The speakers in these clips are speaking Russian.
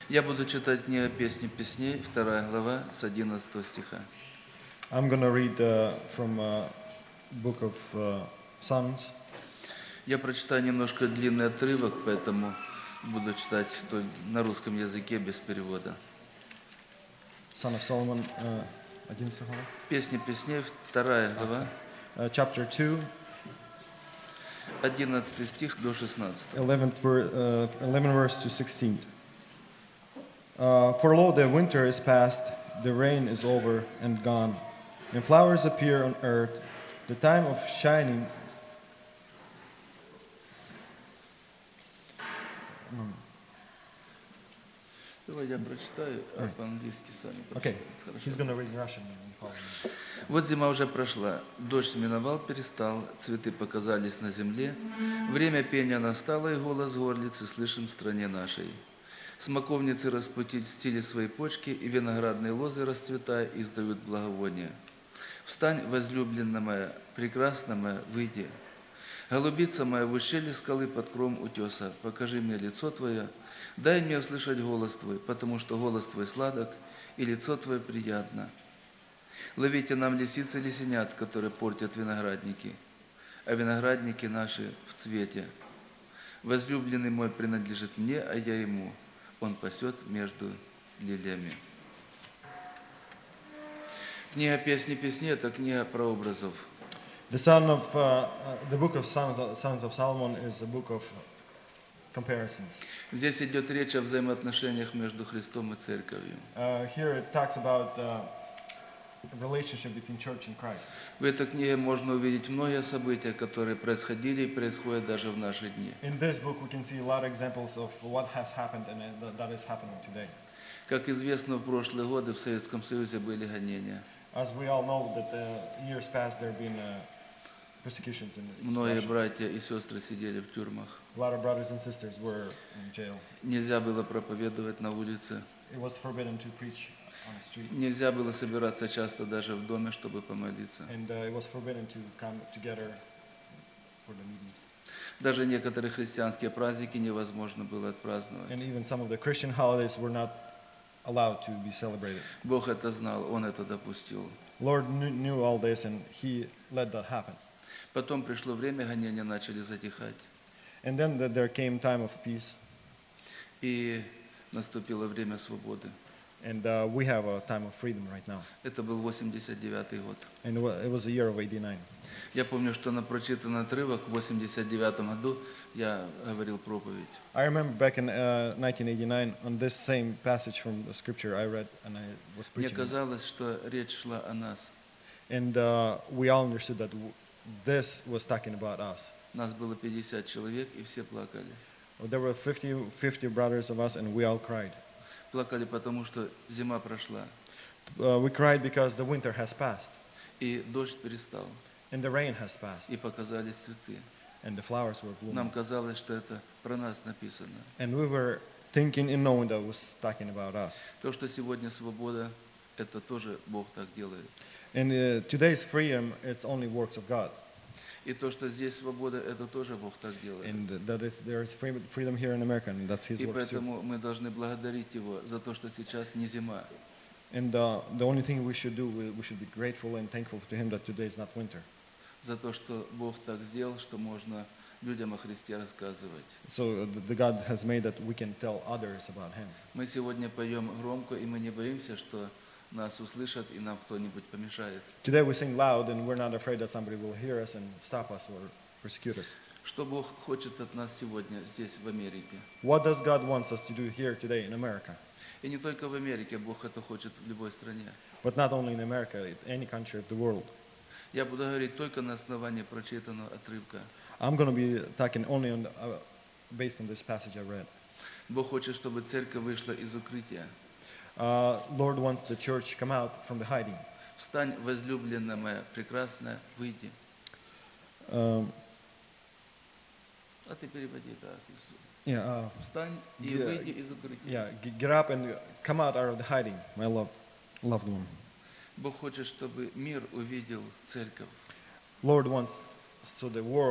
Я буду читать книгу «Песни песней», 2 глава, с 11 стиха. I'm going to read from book of Psalms. Я прочитаю немножко длинный отрывок, поэтому буду читать на русском языке без перевода. Son of Solomon, 11 глава. «Песни песней», 2 глава, Chapter 2, 11 стих до 16. 11 verse to 16. For lo, the winter is past, the rain is over and gone, and flowers appear on earth, the time of shining. Давай я прочитаю, а по-английски сами Okay, прочитают. he's Хорошо. going to read in Russian and follow me. Вот зима уже прошла, дождь миновал, перестал, цветы показались на земле, время пения настало, и голос горлицы слышим в стране нашей. Смоковницы распустили свои почки, и виноградные лозы, расцветая, издают благовоние. Встань, возлюбленная моя, прекрасная моя, выйди. Голубица моя в ущелье скалы под кром утеса, покажи мне лицо Твое, дай мне услышать голос Твой, потому что голос Твой сладок, и лицо Твое приятно. Ловите нам лисиц и лисенят, которые портят виноградники, а виноградники наши в цвете. Возлюбленный мой принадлежит мне, а я ему. Он пасет между лилиями. Книга «Песни песней» – это книга прообразов. The book of Sons of Solomon is a book of comparisons. Здесь идет речь о взаимоотношениях между Христом и Церковью. Here it talks about relationship between church and Christ. В этой книге можно увидеть многие события, которые происходили и происходят даже в наши дни. In this book, we can see a lot of examples of what has happened and that is happening today. Как известно, в прошлые годы в Советском Союзе были гонения. As we all know, that years past there have been persecutions in Многие Russia. братья и сестры сидели в тюрьмах. A lot of brothers and sisters were in jail. Нельзя было проповедовать на улице. It was forbidden to preach on the street, Нельзя было собираться часто даже в доме, чтобы помолиться. and it was forbidden to come together for the meetings. Даже некоторые христианские праздники невозможно было отпраздновать. And even some of the Christian holidays were not allowed to be celebrated. Бог это знал, Он это допустил. Lord knew all this, and He let that happen. Потом пришло время, гонения начали затихать. And then there came time of peace, И наступило время свободы. and we have a time of freedom right now. Это был 89-й год. And it was the year of 89. Я помню, что на прочитанный отрывок в 89 году я говорил проповедь. I remember back in 1989, on this same passage from the scripture I read, and I was Мне preaching. казалось, что речь шла о нас. And we all understood that this was talking about us. Нас было 50 человек, и все плакали. There were 50 brothers of us, and we all cried. Плакали, потому что зима прошла, We cried because the winter has passed, и дождь перестал, and the rain has passed, и показались цветы. and the flowers were blooming. Нам казалось, что это про нас написано. And we were thinking and knowing that it was talking about us. То, что сегодня свобода, это тоже Бог так делает. And today's freedom, it's only works of God. И то, что здесь свобода, это тоже Бог так делает. And there is freedom here in America, and that's His И works too. поэтому мы должны благодарить Его за то, что сейчас не зима. And the only thing we should do, we should be grateful and thankful to Him that today is not winter. За то, что Бог так сделал, что можно людям о Христе рассказывать. So the God has made that we can tell others about Him. Мы сегодня поем громко, и мы не боимся, что нас услышат и нам кто-нибудь помешает. Today we sing loud, and we're not afraid that somebody will hear us and stop us or persecute us. Что Бог хочет от нас сегодня здесь, в Америке? What does God wants us to do here today in America? И не только в Америке, Бог это хочет в любой стране. But not only in America, in any country of the world. Я буду говорить только на основании прочитанного отрывка. I'm going to be talking only on based on this passage I read. Бог хочет, чтобы церковь вышла из укрытия. Lord wants the church to come out from the hiding. Встань, возлюбленная моя, прекрасная, выйди. А ты переводи так. и всё. Встань и выйди из укрытия. Get up and come out of the hiding, my loved one. Бог хочет, чтобы мир увидел церковь. Lord wants so the world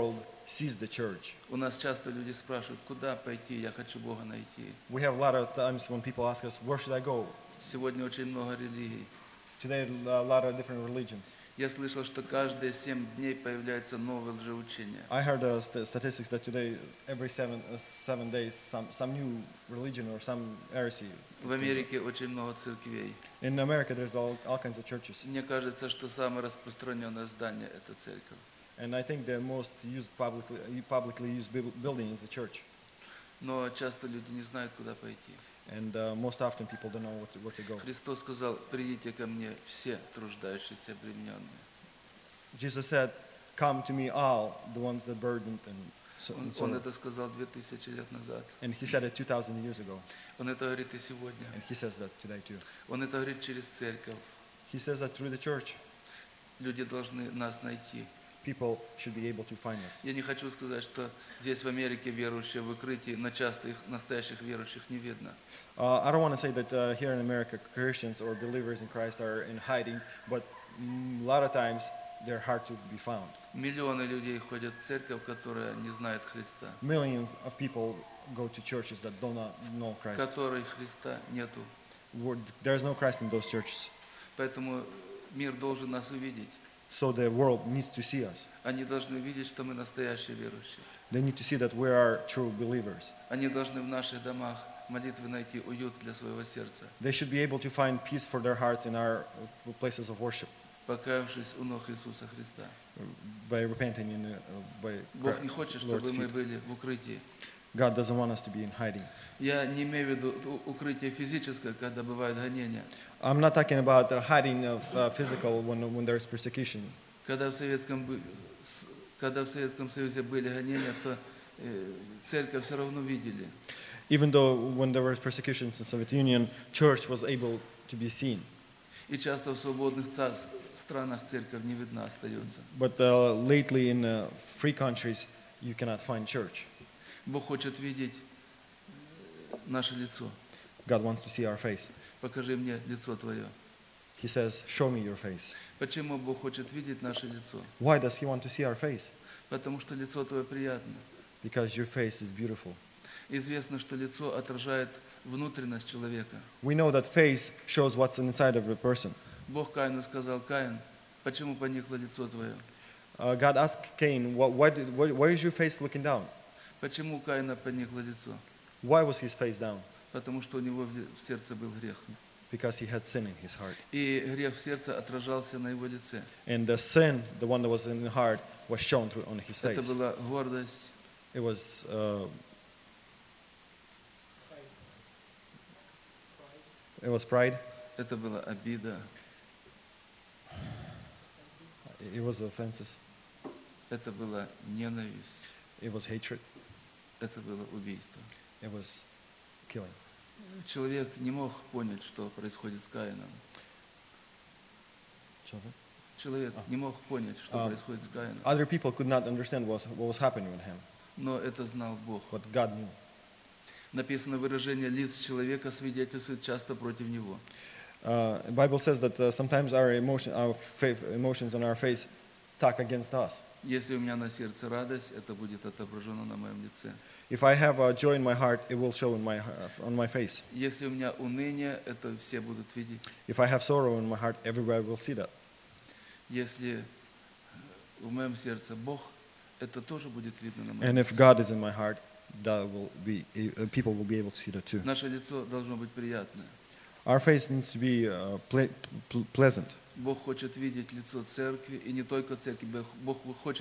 sees the church. У нас часто люди спрашивают, куда пойти, я хочу Бога найти. We have a lot of times when people ask us, where should I go? Сегодня очень много религий. Today, a lot of different religions. Я слышал, что каждые 7 дней появляется новое лжеучение. I heard statistics that today, every 7 days, some new religion or some heresy. В Америке очень много церквей. In America, there's all kinds of churches. Мне кажется, что самое распространенное здание – это церковь. And I think the most publicly used building is the church. Но часто люди не знают, куда пойти. And most often people don't know where to go. Христос сказал, придите ко мне все труждающиеся и обремененные. Jesus said, come to me all, the ones that burdened and so Он on. это сказал 2000 лет назад. And he said it 2,000 years ago. Он это говорит и сегодня. And he says that today too. Он это говорит через церковь. He says that through the church, Люди должны нас найти. people should be able to find us. Я не хочу сказать, что здесь в Америке верующие в укрытии, но часто их настоящих верующих не видно. I don't want to say that here in America, Christians or believers in Christ are in hiding, but a lot of times they're hard to be found. Миллионы людей ходят в церковь, которая не знает Христа, Millions of people go to churches that do not know в Christ. которой Христа нету. There's no Christ in those churches. Поэтому мир должен нас увидеть. So the world needs to see us. Они должны видеть, что мы настоящие верующие. They need to see that we are true believers. Они должны в наших домах молитвы найти уют для своего сердца, They should be able to find peace for their hearts in our places of worship покаявшись у ног Иисуса Христа. by repenting by Бог не хочет, Lord's чтобы мы feet. были в укрытии. God doesn't want us to be in hiding. Я не имею в виду укрытие физическое, когда бывают гонения. I'm not talking about the hiding of physical when there's persecution. Когда в Советском Союзе были гонения, то церковь все равно видели. Even though when there was persecutions in Soviet Union, church was able to be seen. И часто в свободных странах церковь не видна остается. But lately in free countries, you cannot find church. Бог хочет видеть наше лицо. God wants to see our face. Покажи мне лицо Твое. He says, show me your face. Почему Бог хочет видеть наше лицо? Why does he want to see our face? Потому что лицо Твое приятно. Because your face is beautiful. Известно, что лицо отражает внутренность человека. We know that face shows what's inside of a person. Бог Каину сказал, Каин, почему поникло лицо твое? God asked Cain, why is your face looking down? Почему у Каина поникло лицо? Why was his face down? Потому что у него в сердце был грех. Because he had sin in his heart. И грех в сердце отражался на его лице. And the sin, the one that was in the heart, was shown through on his Это face. была гордость, It was pride. это была обида, It was offenses. это была ненависть, It was hatred. это было убийство. It was killing. Человек не мог понять, что происходит с Каином. Человек не мог понять, что происходит с Каином. Other people could not understand what was happening with him, Но это знал Бог. but God knew. Написано, выражение лиц человека свидетельствует часто против него. The Bible says that sometimes our emotions on our face talk against us. Если у меня на сердце радость, это будет отображено на моем лице. If I have joy in my heart, it will show on my face. Если у меня уныние, это все будут видеть. If I have sorrow in my heart, everybody will see that. Если в моем сердце Бог, это тоже будет видно на моем And if лице. God is in my heart, that will be people will be able to see that too. Наше лицо должно быть приятное. Our face needs to be pleasant. Бог хочет видеть лицо церкви, и не только церкви, Бог хочет